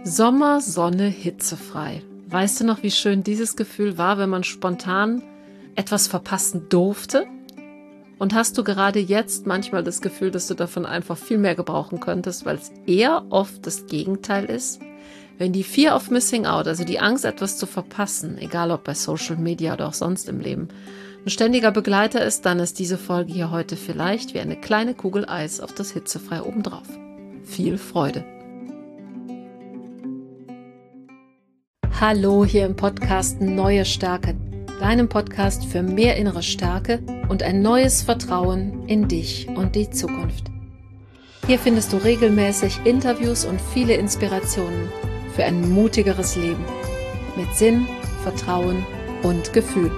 Sommer, Sonne, hitzefrei. Weißt du noch, wie schön dieses Gefühl war, wenn man spontan etwas verpassen durfte? Und hast du gerade jetzt manchmal das Gefühl, dass du davon einfach viel mehr gebrauchen könntest, weil es eher oft das Gegenteil ist? Wenn die Fear of Missing Out, also die Angst, etwas zu verpassen, egal ob bei Social Media oder auch sonst im Leben, ein ständiger Begleiter ist, dann ist diese Folge hier heute vielleicht wie eine kleine Kugel Eis auf das Hitzefrei obendrauf. Viel Freude! Hallo hier im Podcast Neue Stärke, deinem Podcast für mehr innere Stärke und ein neues Vertrauen in dich und die Zukunft. Hier findest du regelmäßig Interviews und viele Inspirationen für ein mutigeres Leben mit Sinn, Vertrauen und Gefühl.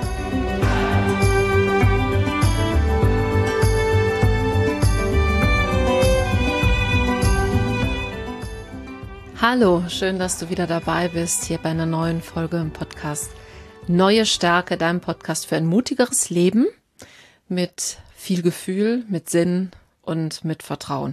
Hallo, schön, dass du wieder dabei bist, hier bei einer neuen Folge im Podcast Neue Stärke, deinem Podcast für ein mutigeres Leben mit viel Gefühl, mit Sinn und mit Vertrauen.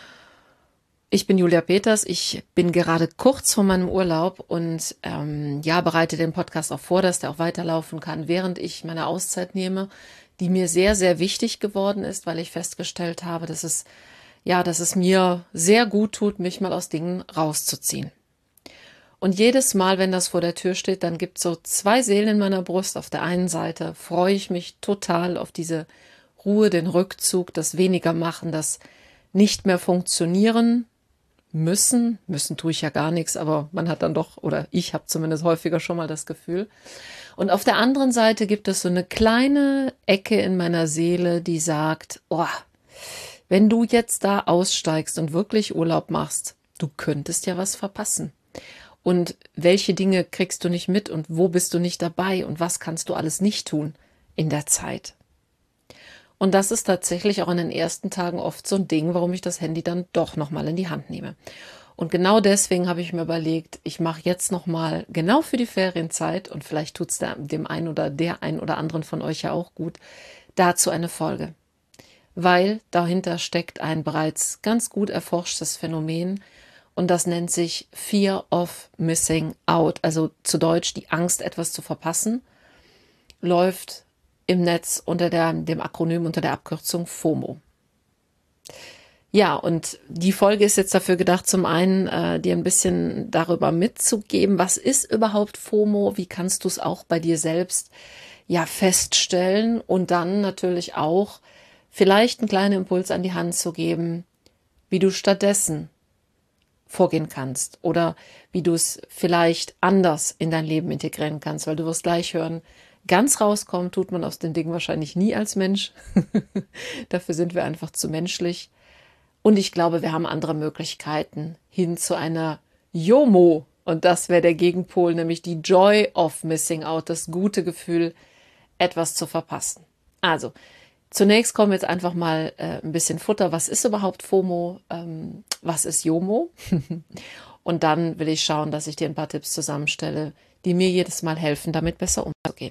Ich bin Julia Peters, ich bin gerade kurz vor meinem Urlaub und bereite den Podcast auch vor, dass der auch weiterlaufen kann, während ich meine Auszeit nehme, die mir sehr, sehr wichtig geworden ist, weil ich festgestellt habe, dass es mir sehr gut tut, mich mal aus Dingen rauszuziehen. Und jedes Mal, wenn das vor der Tür steht, dann gibt es so zwei Seelen in meiner Brust. Auf der einen Seite freue ich mich total auf diese Ruhe, den Rückzug, das Weniger machen, das nicht mehr funktionieren müssen. Müssen tue ich ja gar nichts, aber man hat dann doch, oder ich habe zumindest häufiger schon mal das Gefühl. Und auf der anderen Seite gibt es so eine kleine Ecke in meiner Seele, die sagt, wenn du jetzt da aussteigst und wirklich Urlaub machst, du könntest ja was verpassen. Und welche Dinge kriegst du nicht mit und wo bist du nicht dabei und was kannst du alles nicht tun in der Zeit? Und das ist tatsächlich auch in den ersten Tagen oft so ein Ding, warum ich das Handy dann doch nochmal in die Hand nehme. Und genau deswegen habe ich mir überlegt, ich mache jetzt nochmal genau für die Ferienzeit und vielleicht tut es dem einen oder der einen oder anderen von euch ja auch gut, dazu eine Folge. Weil dahinter steckt ein bereits ganz gut erforschtes Phänomen und das nennt sich Fear of Missing Out, also zu Deutsch die Angst, etwas zu verpassen, läuft im Netz unter dem Akronym, unter der Abkürzung FOMO. Ja, und die Folge ist jetzt dafür gedacht, zum einen dir ein bisschen darüber mitzugeben, was ist überhaupt FOMO, wie kannst du es auch bei dir selbst feststellen und dann natürlich auch vielleicht einen kleinen Impuls an die Hand zu geben, wie du stattdessen vorgehen kannst oder wie du es vielleicht anders in dein Leben integrieren kannst, weil du wirst gleich hören, ganz rauskommen tut man aus den Dingen wahrscheinlich nie als Mensch. Dafür sind wir einfach zu menschlich. Und ich glaube, wir haben andere Möglichkeiten hin zu einer JOMO. Und das wäre der Gegenpol, nämlich die Joy of Missing Out, das gute Gefühl, etwas zu verpassen. Also, zunächst kommen wir jetzt einfach mal ein bisschen Futter. Was ist überhaupt FOMO? Was ist JOMO? Und dann will ich schauen, dass ich dir ein paar Tipps zusammenstelle, die mir jedes Mal helfen, damit besser umzugehen.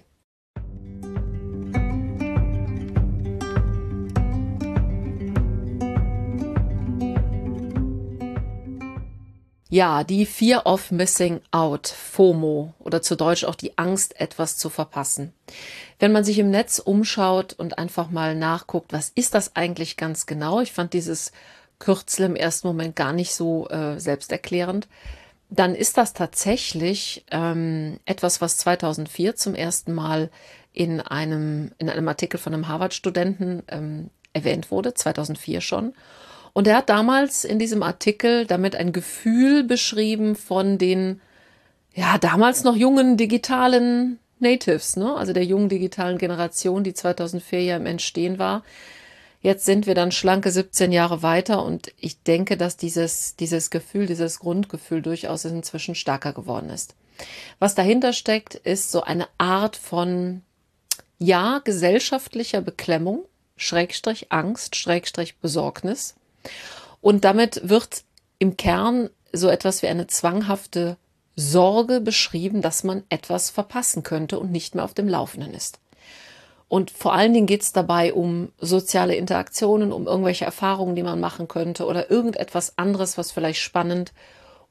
Ja, die Fear of Missing Out, FOMO oder zu Deutsch auch die Angst, etwas zu verpassen. Wenn man sich im Netz umschaut und einfach mal nachguckt, was ist das eigentlich ganz genau? Ich fand dieses Kürzel im ersten Moment gar nicht so selbsterklärend. Dann ist das tatsächlich etwas, was 2004 zum ersten Mal in einem Artikel von einem Harvard-Studenten erwähnt wurde, 2004 schon. Und er hat damals in diesem Artikel damit ein Gefühl beschrieben von den, damals noch jungen digitalen Natives, ne? Also der jungen digitalen Generation, die 2004 ja im Entstehen war. Jetzt sind wir dann schlanke 17 Jahre weiter und ich denke, dass dieses Gefühl, dieses Grundgefühl durchaus inzwischen stärker geworden ist. Was dahinter steckt, ist so eine Art von, gesellschaftlicher Beklemmung, Schrägstrich Angst, Schrägstrich Besorgnis. Und damit wird im Kern so etwas wie eine zwanghafte Sorge beschrieben, dass man etwas verpassen könnte und nicht mehr auf dem Laufenden ist. Und vor allen Dingen geht es dabei um soziale Interaktionen, um irgendwelche Erfahrungen, die man machen könnte oder irgendetwas anderes, was vielleicht spannend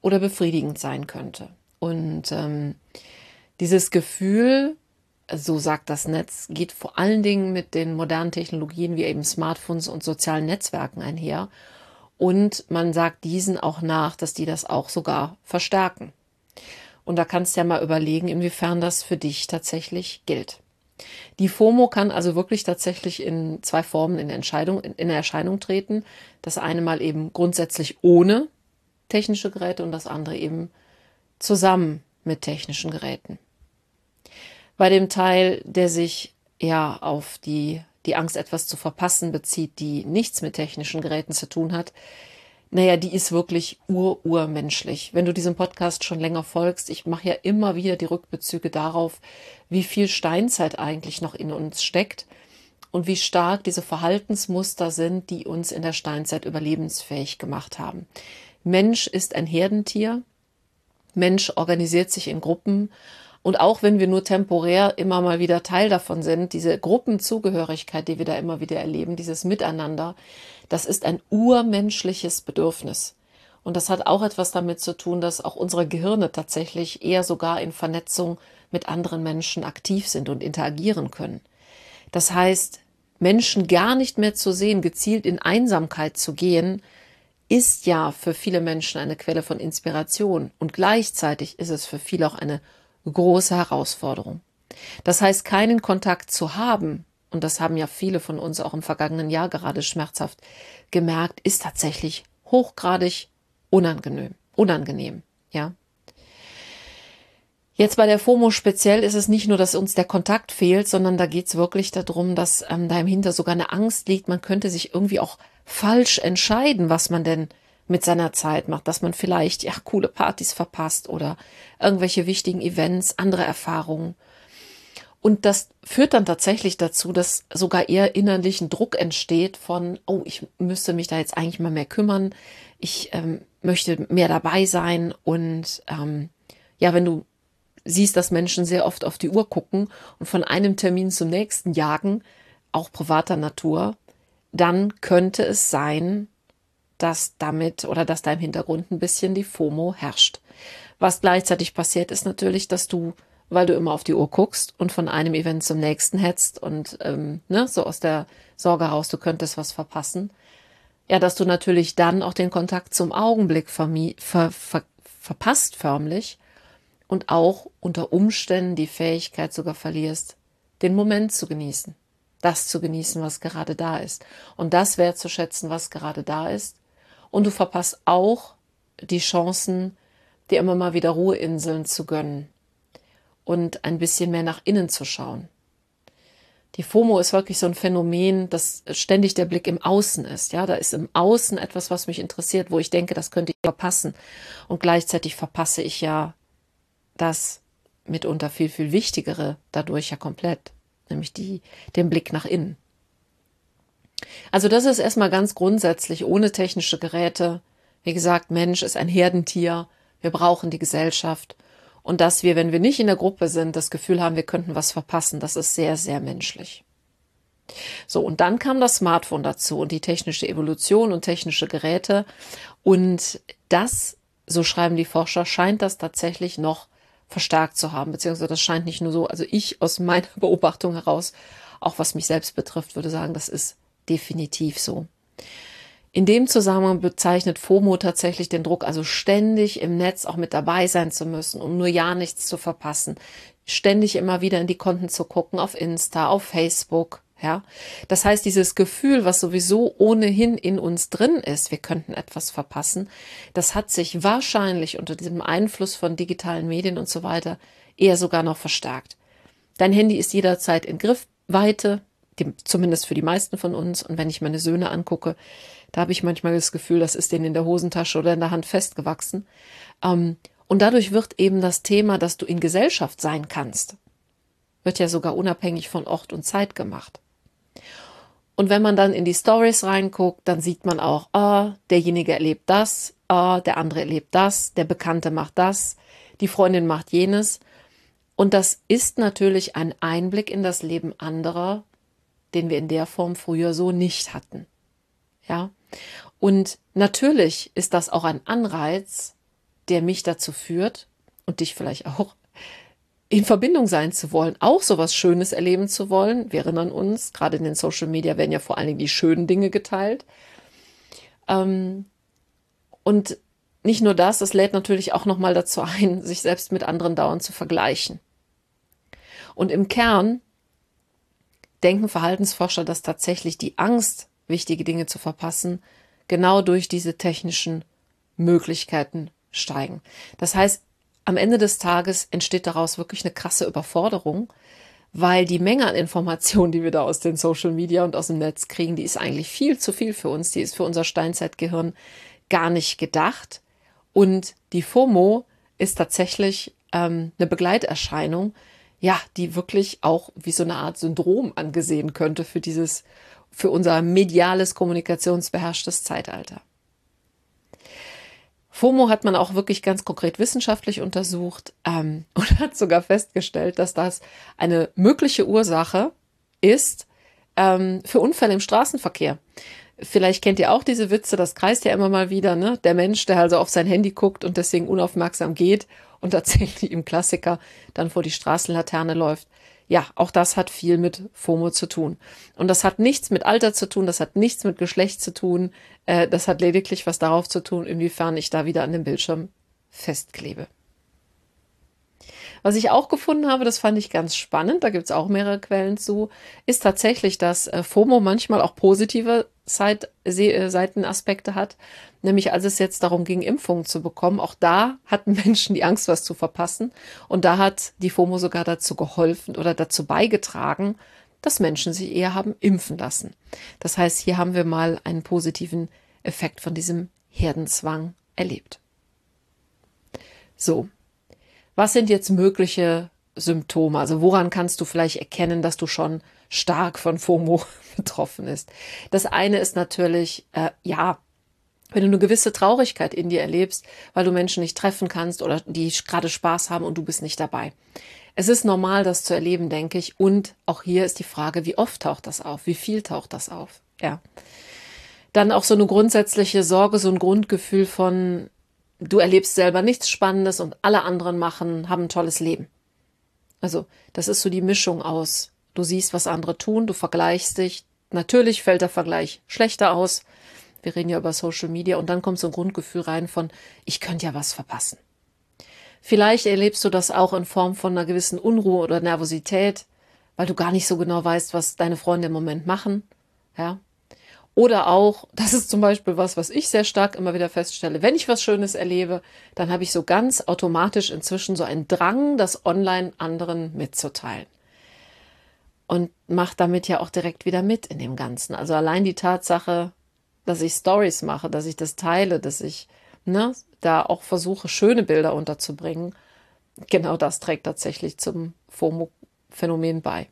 oder befriedigend sein könnte. Und dieses Gefühl, so sagt das Netz, geht vor allen Dingen mit den modernen Technologien wie eben Smartphones und sozialen Netzwerken einher. Und man sagt diesen auch nach, dass die das auch sogar verstärken. Und da kannst du ja mal überlegen, inwiefern das für dich tatsächlich gilt. Die FOMO kann also wirklich tatsächlich in zwei Formen in Erscheinung treten. Das eine mal eben grundsätzlich ohne technische Geräte und das andere eben zusammen mit technischen Geräten. Bei dem Teil, der sich ja auf die Angst, etwas zu verpassen, bezieht, die nichts mit technischen Geräten zu tun hat, naja, die ist wirklich urmenschlich. Wenn du diesem Podcast schon länger folgst, ich mache ja immer wieder die Rückbezüge darauf, wie viel Steinzeit eigentlich noch in uns steckt und wie stark diese Verhaltensmuster sind, die uns in der Steinzeit überlebensfähig gemacht haben. Mensch ist ein Herdentier. Mensch organisiert sich in Gruppen. Und auch wenn wir nur temporär immer mal wieder Teil davon sind, diese Gruppenzugehörigkeit, die wir da immer wieder erleben, dieses Miteinander, das ist ein urmenschliches Bedürfnis. Und das hat auch etwas damit zu tun, dass auch unsere Gehirne tatsächlich eher sogar in Vernetzung mit anderen Menschen aktiv sind und interagieren können. Das heißt, Menschen gar nicht mehr zu sehen, gezielt in Einsamkeit zu gehen, ist ja für viele Menschen eine Quelle von Inspiration. Und gleichzeitig ist es für viele auch eine große Herausforderung. Das heißt, keinen Kontakt zu haben, und das haben ja viele von uns auch im vergangenen Jahr gerade schmerzhaft gemerkt, ist tatsächlich hochgradig unangenehm, ja. Jetzt bei der FOMO speziell ist es nicht nur, dass uns der Kontakt fehlt, sondern da geht es wirklich darum, dass da im Hinter sogar eine Angst liegt, man könnte sich irgendwie auch falsch entscheiden, was man denn mit seiner Zeit macht, dass man vielleicht coole Partys verpasst oder irgendwelche wichtigen Events, andere Erfahrungen. Und das führt dann tatsächlich dazu, dass sogar eher innerlichen Druck entsteht von, oh, ich müsste mich da jetzt eigentlich mal mehr kümmern, ich möchte mehr dabei sein und wenn du siehst, dass Menschen sehr oft auf die Uhr gucken und von einem Termin zum nächsten jagen, auch privater Natur, dann könnte es sein, dass da im Hintergrund ein bisschen die FOMO herrscht. Was gleichzeitig passiert, ist natürlich, dass du, weil du immer auf die Uhr guckst und von einem Event zum nächsten hetzt und so aus der Sorge heraus, du könntest was verpassen, ja, dass du natürlich dann auch den Kontakt zum Augenblick verpasst förmlich und auch unter Umständen die Fähigkeit sogar verlierst, den Moment zu genießen. Das zu genießen, was gerade da ist. Und das wertzuschätzen, was gerade da ist. Und du verpasst auch die Chancen, dir immer mal wieder Ruheinseln zu gönnen und ein bisschen mehr nach innen zu schauen. Die FOMO ist wirklich so ein Phänomen, dass ständig der Blick im Außen ist. Ja, da ist im Außen etwas, was mich interessiert, wo ich denke, das könnte ich verpassen. Und gleichzeitig verpasse ich ja das mitunter viel, viel Wichtigere dadurch ja komplett, nämlich den Blick nach innen. Also das ist erstmal ganz grundsätzlich ohne technische Geräte. Wie gesagt, Mensch ist ein Herdentier. Wir brauchen die Gesellschaft. Und dass wir, wenn wir nicht in der Gruppe sind, das Gefühl haben, wir könnten was verpassen, das ist sehr, sehr menschlich. So, und dann kam das Smartphone dazu und die technische Evolution und technische Geräte. Und das, so schreiben die Forscher, scheint das tatsächlich noch verstärkt zu haben, beziehungsweise das scheint nicht nur so, also ich aus meiner Beobachtung heraus, auch was mich selbst betrifft, würde sagen, das ist definitiv so. In dem Zusammenhang bezeichnet FOMO tatsächlich den Druck, also ständig im Netz auch mit dabei sein zu müssen, um nur ja nichts zu verpassen, ständig immer wieder in die Konten zu gucken, auf Insta, auf Facebook, ja. Das heißt, dieses Gefühl, was sowieso ohnehin in uns drin ist, wir könnten etwas verpassen, das hat sich wahrscheinlich unter diesem Einfluss von digitalen Medien und so weiter eher sogar noch verstärkt. Dein Handy ist jederzeit in Griffweite, zumindest für die meisten von uns. Und wenn ich meine Söhne angucke, da habe ich manchmal das Gefühl, das ist denen in der Hosentasche oder in der Hand festgewachsen. Und dadurch wird eben das Thema, dass du in Gesellschaft sein kannst, wird ja sogar unabhängig von Ort und Zeit gemacht. Und wenn man dann in die Stories reinguckt, dann sieht man auch, derjenige erlebt das, der andere erlebt das, der Bekannte macht das, die Freundin macht jenes. Und das ist natürlich ein Einblick in das Leben anderer, den wir in der Form früher so nicht hatten. Ja, und natürlich ist das auch ein Anreiz, der mich dazu führt und dich vielleicht auch, in Verbindung sein zu wollen, auch so was Schönes erleben zu wollen. Wir erinnern uns, gerade in den Social Media werden ja vor allen Dingen die schönen Dinge geteilt. Und nicht nur das, es lädt natürlich auch nochmal dazu ein, sich selbst mit anderen dauernd zu vergleichen. Und im Kern denken Verhaltensforscher, dass tatsächlich die Angst, wichtige Dinge zu verpassen, genau durch diese technischen Möglichkeiten steigen. Das heißt, am Ende des Tages entsteht daraus wirklich eine krasse Überforderung, weil die Menge an Informationen, die wir da aus den Social Media und aus dem Netz kriegen, die ist eigentlich viel zu viel für uns. Die ist für unser Steinzeitgehirn gar nicht gedacht. Und die FOMO ist tatsächlich eine Begleiterscheinung, ja, die wirklich auch wie so eine Art Syndrom angesehen könnte für unser mediales, kommunikationsbeherrschtes Zeitalter. FOMO hat man auch wirklich ganz konkret wissenschaftlich untersucht und hat sogar festgestellt, dass das eine mögliche Ursache ist für Unfälle im Straßenverkehr. Vielleicht kennt ihr auch diese Witze, das kreist ja immer mal wieder, ne? Der Mensch, der also auf sein Handy guckt und deswegen unaufmerksam geht und tatsächlich im Klassiker dann vor die Straßenlaterne läuft. Ja, auch das hat viel mit FOMO zu tun. Und das hat nichts mit Alter zu tun, das hat nichts mit Geschlecht zu tun, das hat lediglich was darauf zu tun, inwiefern ich da wieder an dem Bildschirm festklebe. Was ich auch gefunden habe, das fand ich ganz spannend, da gibt es auch mehrere Quellen zu, ist tatsächlich, dass FOMO manchmal auch positive Seitenaspekte hat. Nämlich als es jetzt darum ging, Impfungen zu bekommen, auch da hatten Menschen die Angst, was zu verpassen. Und da hat die FOMO sogar dazu geholfen oder dazu beigetragen, dass Menschen sich eher haben impfen lassen. Das heißt, hier haben wir mal einen positiven Effekt von diesem Herdenzwang erlebt. So. Was sind jetzt mögliche Symptome? Also woran kannst du vielleicht erkennen, dass du schon stark von FOMO betroffen bist? Das eine ist natürlich, wenn du eine gewisse Traurigkeit in dir erlebst, weil du Menschen nicht treffen kannst oder die gerade Spaß haben und du bist nicht dabei. Es ist normal, das zu erleben, denke ich. Und auch hier ist die Frage, wie oft taucht das auf? Wie viel taucht das auf? Ja. Dann auch so eine grundsätzliche Sorge, so ein Grundgefühl von, du erlebst selber nichts Spannendes und alle anderen haben ein tolles Leben. Also das ist so die Mischung aus, du siehst, was andere tun, du vergleichst dich. Natürlich fällt der Vergleich schlechter aus. Wir reden ja über Social Media und dann kommt so ein Grundgefühl rein von, ich könnte ja was verpassen. Vielleicht erlebst du das auch in Form von einer gewissen Unruhe oder Nervosität, weil du gar nicht so genau weißt, was deine Freunde im Moment machen. Ja. Oder auch, das ist zum Beispiel was ich sehr stark immer wieder feststelle, wenn ich was Schönes erlebe, dann habe ich so ganz automatisch inzwischen so einen Drang, das online anderen mitzuteilen. Und mache damit ja auch direkt wieder mit in dem Ganzen. Also allein die Tatsache, dass ich Stories mache, dass ich das teile, dass ich da auch versuche, schöne Bilder unterzubringen, genau das trägt tatsächlich zum FOMO-Phänomen bei.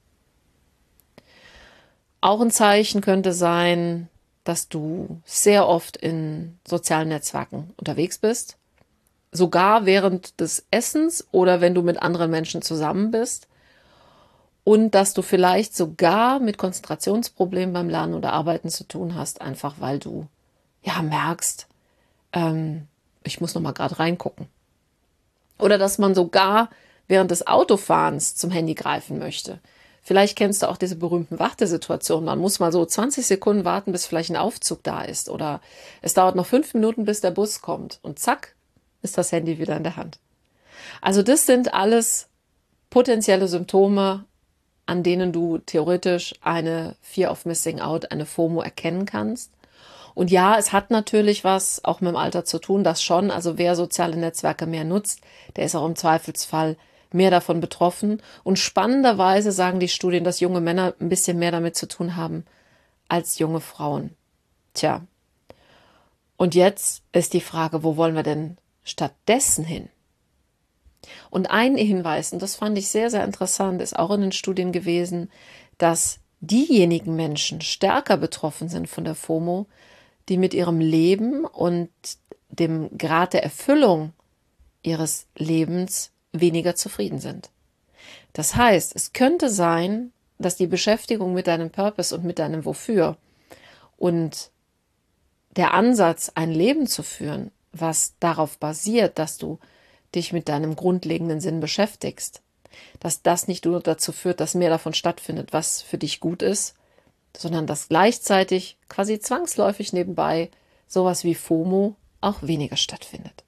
Auch ein Zeichen könnte sein, dass du sehr oft in sozialen Netzwerken unterwegs bist, sogar während des Essens oder wenn du mit anderen Menschen zusammen bist und dass du vielleicht sogar mit Konzentrationsproblemen beim Lernen oder Arbeiten zu tun hast, einfach weil du merkst, ich muss noch mal gerade reingucken. Oder dass man sogar während des Autofahrens zum Handy greifen möchte. Vielleicht kennst du auch diese berühmten Wartesituationen. Man muss mal so 20 Sekunden warten, bis vielleicht ein Aufzug da ist. Oder es dauert noch 5 Minuten, bis der Bus kommt. Und zack, ist das Handy wieder in der Hand. Also das sind alles potenzielle Symptome, an denen du theoretisch eine Fear of Missing Out, eine FOMO erkennen kannst. Und ja, es hat natürlich was auch mit dem Alter zu tun, das schon. Also wer soziale Netzwerke mehr nutzt, der ist auch im Zweifelsfall mehr davon betroffen. Und spannenderweise sagen die Studien, dass junge Männer ein bisschen mehr damit zu tun haben als junge Frauen. Tja. Und jetzt ist die Frage, wo wollen wir denn stattdessen hin? Und ein Hinweis, und das fand ich sehr, sehr interessant, ist auch in den Studien gewesen, dass diejenigen Menschen stärker betroffen sind von der FOMO, die mit ihrem Leben und dem Grad der Erfüllung ihres Lebens weniger zufrieden sind. Das heißt, es könnte sein, dass die Beschäftigung mit deinem Purpose und mit deinem Wofür und der Ansatz, ein Leben zu führen, was darauf basiert, dass du dich mit deinem grundlegenden Sinn beschäftigst, dass das nicht nur dazu führt, dass mehr davon stattfindet, was für dich gut ist, sondern dass gleichzeitig quasi zwangsläufig nebenbei sowas wie FOMO auch weniger stattfindet.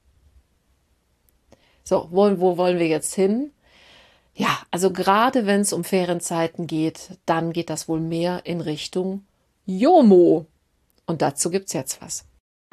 So, wo wollen wir jetzt hin? Ja, also gerade wenn es um Ferienzeiten geht, dann geht das wohl mehr in Richtung JOMO. Und dazu gibt's jetzt was.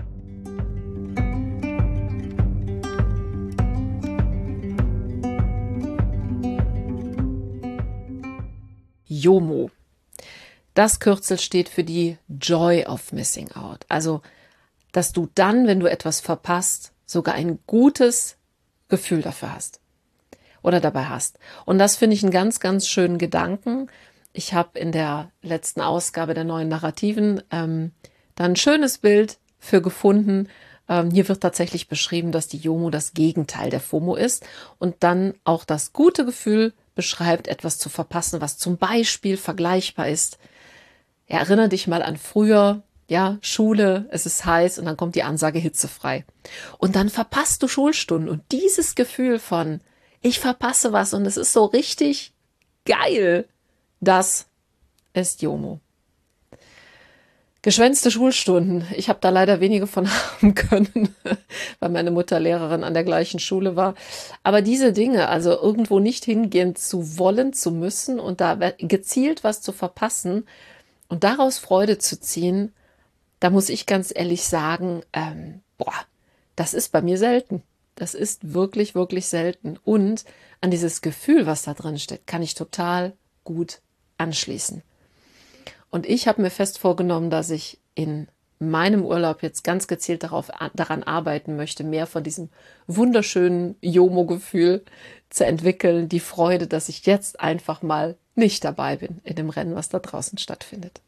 JOMO. Das Kürzel steht für die Joy of Missing Out. Also, dass du dann, wenn du etwas verpasst, sogar ein gutes Gefühl dafür hast oder dabei hast. Und das finde ich einen ganz, ganz schönen Gedanken. Ich habe in der letzten Ausgabe der neuen Narrativen da ein schönes Bild für gefunden. Hier wird tatsächlich beschrieben, dass die JOMO das Gegenteil der FOMO ist und dann auch das gute Gefühl beschreibt, etwas zu verpassen, was zum Beispiel vergleichbar ist. Ja, erinnere dich mal an früher, ja, Schule, es ist heiß und dann kommt die Ansage hitzefrei. Und dann verpasst du Schulstunden und dieses Gefühl von, ich verpasse was und es ist so richtig geil, das ist JOMO. Geschwänzte Schulstunden. Ich habe da leider wenige von haben können, weil meine Mutter Lehrerin an der gleichen Schule war. Aber diese Dinge, also irgendwo nicht hingehen zu wollen, zu müssen und da gezielt was zu verpassen und daraus Freude zu ziehen, da muss ich ganz ehrlich sagen, das ist bei mir selten. Das ist wirklich, wirklich selten. Und an dieses Gefühl, was da drin steckt, kann ich total gut anschließen. Und ich habe mir fest vorgenommen, dass ich in meinem Urlaub jetzt ganz gezielt daran arbeiten möchte, mehr von diesem wunderschönen JOMO-Gefühl zu entwickeln. Die Freude, dass ich jetzt einfach mal nicht dabei bin in dem Rennen, was da draußen stattfindet.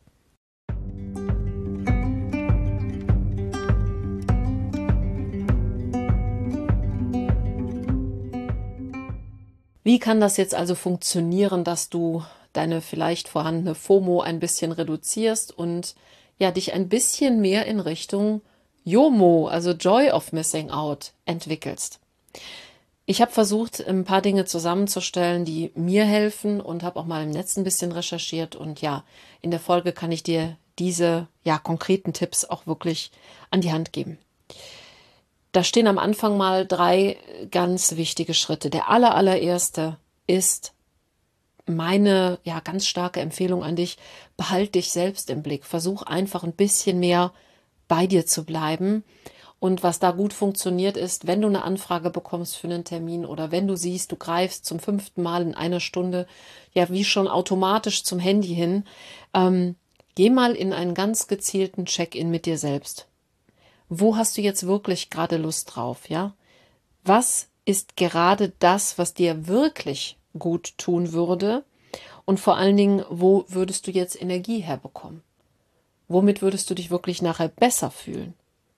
Wie kann das jetzt also funktionieren, dass du deine vielleicht vorhandene FOMO ein bisschen reduzierst und ja, dich ein bisschen mehr in Richtung JOMO, also Joy of Missing Out, entwickelst? Ich habe versucht, ein paar Dinge zusammenzustellen, die mir helfen und habe auch mal im Netz ein bisschen recherchiert und ja, in der Folge kann ich dir diese konkreten Tipps auch wirklich an die Hand geben. Da stehen am Anfang mal 3 ganz wichtige Schritte. Der allererste ist meine ganz starke Empfehlung an dich, behalt dich selbst im Blick. Versuch einfach ein bisschen mehr bei dir zu bleiben. Und was da gut funktioniert ist, wenn du eine Anfrage bekommst für einen Termin oder wenn du siehst, du greifst zum 5. Mal in einer Stunde, wie schon automatisch zum Handy hin, geh mal in einen ganz gezielten Check-in mit dir selbst. Wo hast du jetzt wirklich gerade Lust drauf, ja? Was ist gerade das, was dir wirklich gut tun würde? Und vor allen Dingen, wo würdest du jetzt Energie herbekommen? Womit würdest du dich wirklich nachher besser fühlen?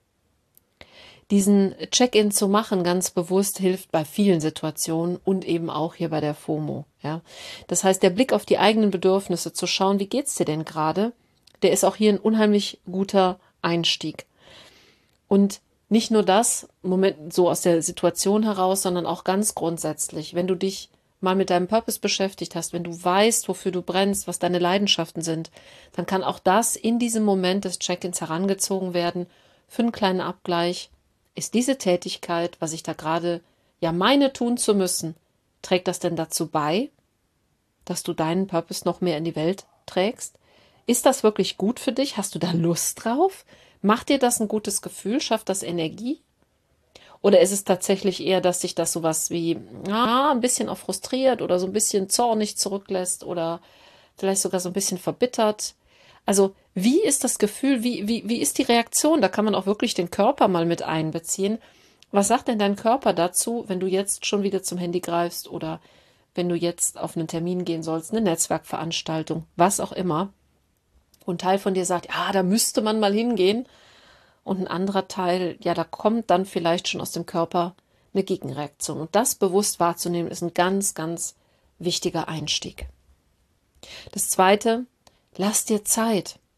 Diesen Check-in zu machen, ganz bewusst, hilft bei vielen Situationen und eben auch hier bei der FOMO, ja? Das heißt, der Blick auf die eigenen Bedürfnisse, zu schauen, wie geht's dir denn gerade, der ist auch hier ein unheimlich guter Einstieg. Und nicht nur das, so aus der Situation heraus, sondern auch ganz grundsätzlich, wenn du dich mal mit deinem Purpose beschäftigt hast, wenn du weißt, wofür du brennst, was deine Leidenschaften sind, dann kann auch das in diesem Moment des Check-ins herangezogen werden für einen kleinen Abgleich. Ist diese Tätigkeit, was ich da gerade meine tun zu müssen, trägt das denn dazu bei, dass du deinen Purpose noch mehr in die Welt trägst? Ist das wirklich gut für dich? Hast du da Lust drauf? Macht dir das ein gutes Gefühl? Schafft das Energie? Oder ist es tatsächlich eher, dass sich das sowas wie ein bisschen auch frustriert oder so ein bisschen zornig zurücklässt oder vielleicht sogar so ein bisschen verbittert? Also wie ist das Gefühl? Wie ist die Reaktion? Da kann man auch wirklich den Körper mal mit einbeziehen. Was sagt denn dein Körper dazu, wenn du jetzt schon wieder zum Handy greifst oder wenn du jetzt auf einen Termin gehen sollst, eine Netzwerkveranstaltung, was auch immer? Und ein Teil von dir sagt, da müsste man mal hingehen. Und ein anderer Teil, da kommt dann vielleicht schon aus dem Körper eine Gegenreaktion. Und das bewusst wahrzunehmen, ist ein ganz, ganz wichtiger Einstieg. Das Zweite, lass dir Zeit.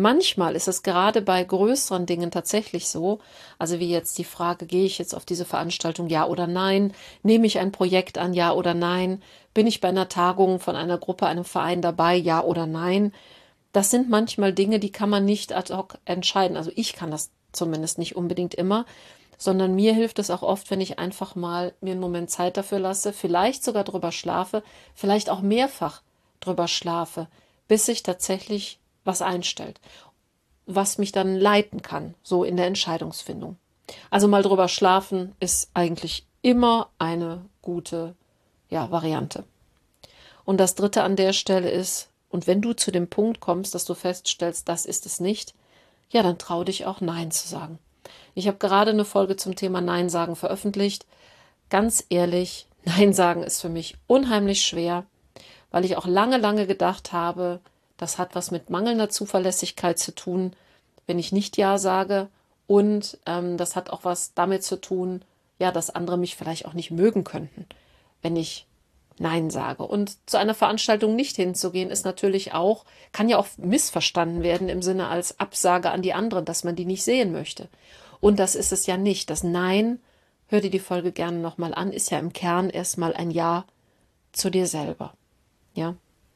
Manchmal ist es gerade bei größeren Dingen tatsächlich so, also wie jetzt die Frage, gehe ich jetzt auf diese Veranstaltung, ja oder nein? Nehme ich ein Projekt an, ja oder nein? Bin ich bei einer Tagung von einer Gruppe, einem Verein dabei, ja oder nein? Das sind manchmal Dinge, die kann man nicht ad hoc entscheiden. Also ich kann das zumindest nicht unbedingt immer, sondern mir hilft es auch oft, wenn ich einfach mal mir einen Moment Zeit dafür lasse, vielleicht sogar drüber schlafe, vielleicht auch mehrfach drüber schlafe, bis sich tatsächlich was einstellt, was mich dann leiten kann, so in der Entscheidungsfindung. Also mal drüber schlafen ist eigentlich immer eine gute, ja, Variante. Und das Dritte an der Stelle ist, und wenn du zu dem Punkt kommst, dass du feststellst, das ist es nicht, ja, dann trau dich auch Nein zu sagen. Ich habe gerade eine Folge zum Thema Nein sagen veröffentlicht. Ganz ehrlich, Nein sagen ist für mich unheimlich schwer, weil ich auch lange, lange gedacht habe, das hat was mit mangelnder Zuverlässigkeit zu tun, wenn ich nicht Ja sage. Und das hat auch was damit zu tun, ja, dass andere mich vielleicht auch nicht mögen könnten, wenn ich Nein sage. Und zu einer Veranstaltung nicht hinzugehen, ist natürlich auch, kann ja auch missverstanden werden im Sinne als Absage an die anderen, dass man die nicht sehen möchte. Und das ist es ja nicht. Das Nein, hör dir die Folge gerne nochmal an, ist ja im Kern erstmal ein Ja zu dir selber. Ja.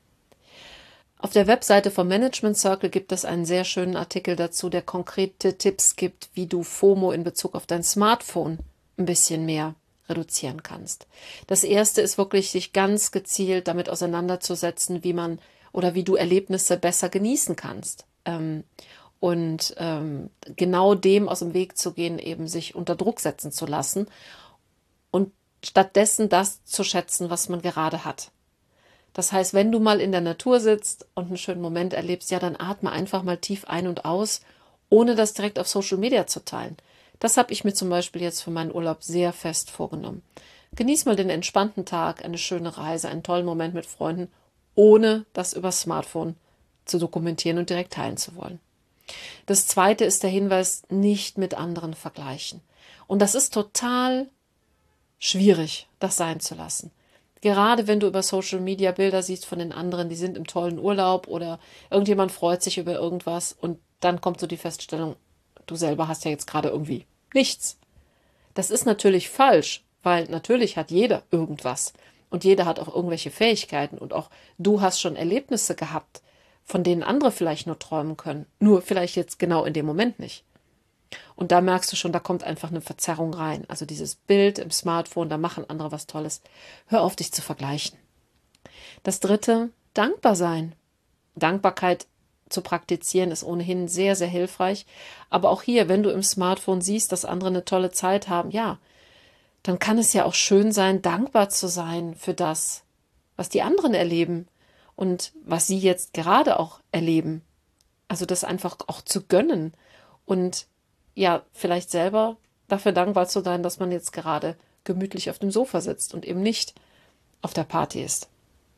Auf der Webseite vom Management Circle gibt es einen sehr schönen Artikel dazu, der konkrete Tipps gibt, wie du FOMO in Bezug auf dein Smartphone ein bisschen mehr reduzieren kannst. Das erste ist wirklich, sich ganz gezielt damit auseinanderzusetzen, wie man oder wie du Erlebnisse besser genießen kannst. Und genau dem aus dem Weg zu gehen, eben sich unter Druck setzen zu lassen und stattdessen das zu schätzen, was man gerade hat. Das heißt, wenn du mal in der Natur sitzt und einen schönen Moment erlebst, ja, dann atme einfach mal tief ein und aus, ohne das direkt auf Social Media zu teilen. Das habe ich mir zum Beispiel jetzt für meinen Urlaub sehr fest vorgenommen. Genieß mal den entspannten Tag, eine schöne Reise, einen tollen Moment mit Freunden, ohne das über Smartphone zu dokumentieren und direkt teilen zu wollen. Das zweite ist der Hinweis, nicht mit anderen vergleichen. Und das ist total schwierig, das sein zu lassen. Gerade wenn du über Social Media Bilder siehst von den anderen, die sind im tollen Urlaub oder irgendjemand freut sich über irgendwas und dann kommt so die Feststellung, du selber hast ja jetzt gerade irgendwie nichts. Das ist natürlich falsch, weil natürlich hat jeder irgendwas und jeder hat auch irgendwelche Fähigkeiten und auch du hast schon Erlebnisse gehabt, von denen andere vielleicht nur träumen können, nur vielleicht jetzt genau in dem Moment nicht. Und da merkst du schon, da kommt einfach eine Verzerrung rein. Also dieses Bild im Smartphone, da machen andere was Tolles. Hör auf, dich zu vergleichen. Das dritte, dankbar sein. Dankbarkeit zu praktizieren ist ohnehin sehr, sehr hilfreich. Aber auch hier, wenn du im Smartphone siehst, dass andere eine tolle Zeit haben, ja, dann kann es ja auch schön sein, dankbar zu sein für das, was die anderen erleben und was sie jetzt gerade auch erleben. Also das einfach auch zu gönnen und ja, vielleicht selber dafür dankbar zu sein, dass man jetzt gerade gemütlich auf dem Sofa sitzt und eben nicht auf der Party ist.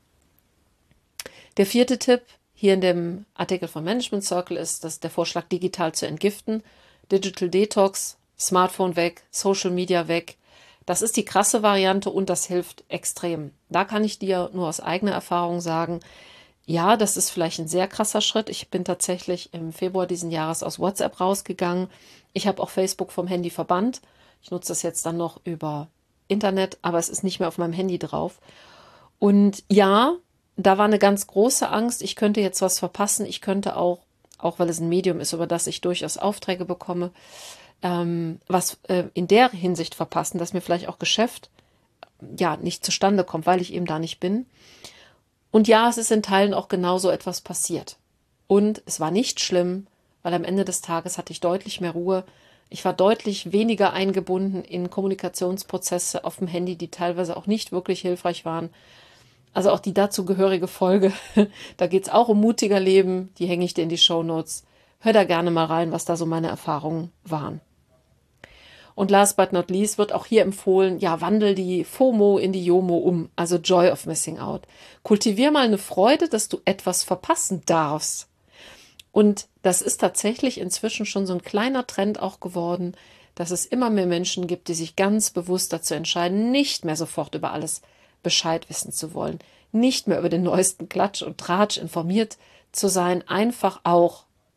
Der vierte Tipp hier in dem Artikel vom Management Circle ist, dass der Vorschlag, digital zu entgiften. Digital Detox, Smartphone weg, Social Media weg. Das ist die krasse Variante und das hilft extrem. Da kann ich dir nur aus eigener Erfahrung sagen, ja, das ist vielleicht ein sehr krasser Schritt. Ich bin tatsächlich im Februar diesen Jahres aus WhatsApp rausgegangen. Ich habe auch Facebook vom Handy verbannt. Ich nutze das jetzt dann noch über Internet, aber es ist nicht mehr auf meinem Handy drauf. Und ja, da war eine ganz große Angst, ich könnte jetzt was verpassen. Ich könnte auch weil es ein Medium ist, über das ich durchaus Aufträge bekomme, was in der Hinsicht verpassen, dass mir vielleicht auch Geschäft ja nicht zustande kommt, weil ich eben da nicht bin. Und ja, es ist in Teilen auch genauso etwas passiert. Und es war nicht schlimm, weil am Ende des Tages hatte ich deutlich mehr Ruhe. Ich war deutlich weniger eingebunden in Kommunikationsprozesse auf dem Handy, die teilweise auch nicht wirklich hilfreich waren. Also auch die dazugehörige Folge, da geht es auch um mutiger Leben, die hänge ich dir in die Shownotes. Hör da gerne mal rein, was da so meine Erfahrungen waren. Und last but not least wird auch hier empfohlen, ja, wandel die FOMO in die JOMO um, also Joy of Missing Out. Kultivier mal eine Freude, dass du etwas verpassen darfst. Und das ist tatsächlich inzwischen schon so ein kleiner Trend auch geworden, dass es immer mehr Menschen gibt, die sich ganz bewusst dazu entscheiden, nicht mehr sofort über alles Bescheid wissen zu wollen, nicht mehr über den neuesten Klatsch und Tratsch informiert zu sein, einfach auch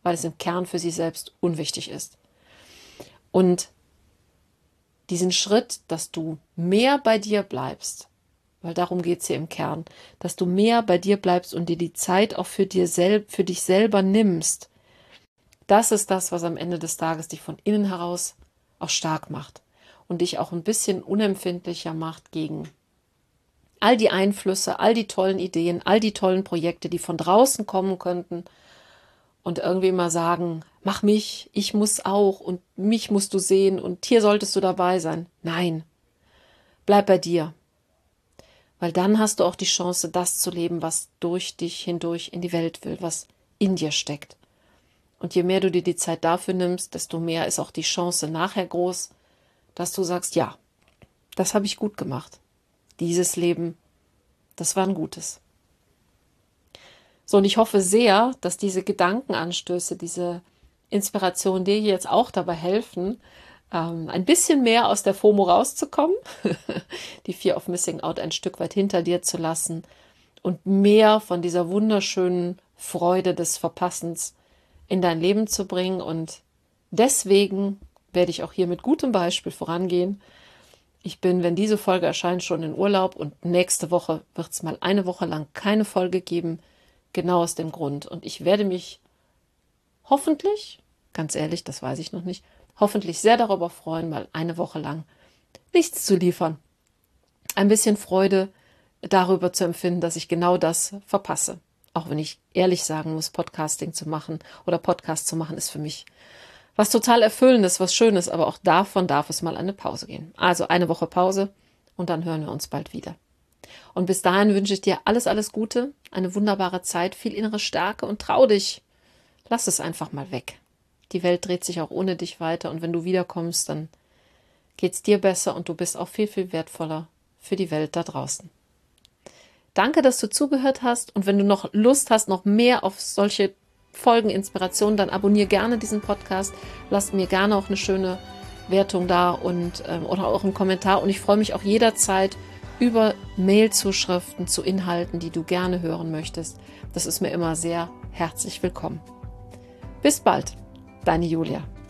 weil es im Kern für sie selbst unwichtig ist. Und diesen Schritt, dass du mehr bei dir bleibst, weil darum geht es hier im Kern, dass du mehr bei dir bleibst und dir die Zeit auch für dich selber nimmst, das ist das, was am Ende des Tages dich von innen heraus auch stark macht und dich auch ein bisschen unempfindlicher macht gegen all die Einflüsse, all die tollen Ideen, all die tollen Projekte, die von draußen kommen könnten und irgendwie immer sagen, mach mich, ich muss auch und mich musst du sehen und hier solltest du dabei sein. Nein, bleib bei dir, weil dann hast du auch die Chance, das zu leben, was durch dich hindurch in die Welt will, was in dir steckt. Und je mehr du dir die Zeit dafür nimmst, desto mehr ist auch die Chance nachher groß, dass du sagst, ja, das habe ich gut gemacht. Dieses Leben, das war ein gutes. So, und ich hoffe sehr, dass diese Gedankenanstöße, diese Inspiration dir jetzt auch dabei helfen, ein bisschen mehr aus der FOMO rauszukommen, die Fear of Missing Out ein Stück weit hinter dir zu lassen und mehr von dieser wunderschönen Freude des Verpassens in dein Leben zu bringen. Und deswegen werde ich auch hier mit gutem Beispiel vorangehen. Ich bin, wenn diese Folge erscheint, schon in Urlaub und nächste Woche wird es mal eine Woche lang keine Folge geben, genau aus dem Grund. Und ich werde mich hoffentlich, ganz ehrlich, das weiß ich noch nicht, hoffentlich sehr darüber freuen, mal eine Woche lang nichts zu liefern. Ein bisschen Freude darüber zu empfinden, dass ich genau das verpasse. Auch wenn ich ehrlich sagen muss, Podcasting zu machen oder Podcast zu machen, ist für mich was total Erfüllendes, was Schönes, aber auch davon darf es mal eine Pause gehen. Also eine Woche Pause und dann hören wir uns bald wieder. Und bis dahin wünsche ich dir alles, alles Gute, eine wunderbare Zeit, viel innere Stärke und trau dich. Lass es einfach mal weg. Die Welt dreht sich auch ohne dich weiter und wenn du wiederkommst, dann geht's dir besser und du bist auch viel, viel wertvoller für die Welt da draußen. Danke, dass du zugehört hast und wenn du noch Lust hast, noch mehr auf solche Folgen, Inspirationen, dann abonniere gerne diesen Podcast. Lasst mir gerne auch eine schöne Wertung da und oder auch einen Kommentar und ich freue mich auch jederzeit über Mailzuschriften zu Inhalten, die du gerne hören möchtest. Das ist mir immer sehr herzlich willkommen. Bis bald, deine Julia.